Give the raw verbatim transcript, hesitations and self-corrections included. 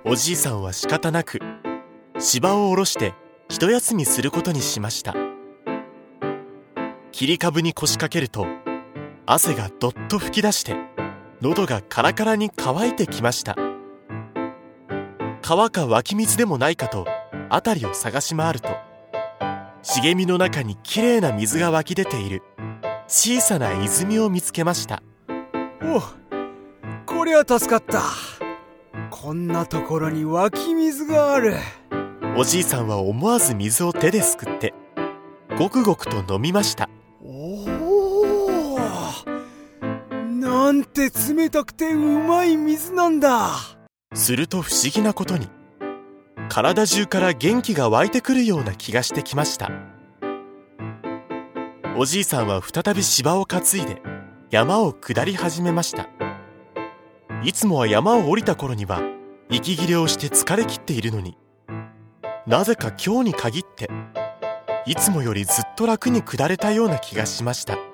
おじいさんは仕方なく芝を下ろして一休みすることにしました。切り株に腰掛けると汗がどっと吹き出して喉がカラカラに乾いてきました。川か湧き水でもないかと辺りを探し回ると、茂みの中にきれいな水が湧き出ている小さな泉を見つけました。 お、こりゃ助かった。こんなところに湧き水がある。 おじいさんは思わず水を手ですくってごくごくと飲みました。 おお、なんて冷たくてうまい水なんだ。 すると不思議なことに、体中から元気が湧いてくるような気がしてきました。おじいさんは再び芝を担いで山を下り始めました。いつもは山を降りた頃には息切れをして疲れ切っているのに、なぜか今日に限っていつもよりずっと楽に下れたような気がしました。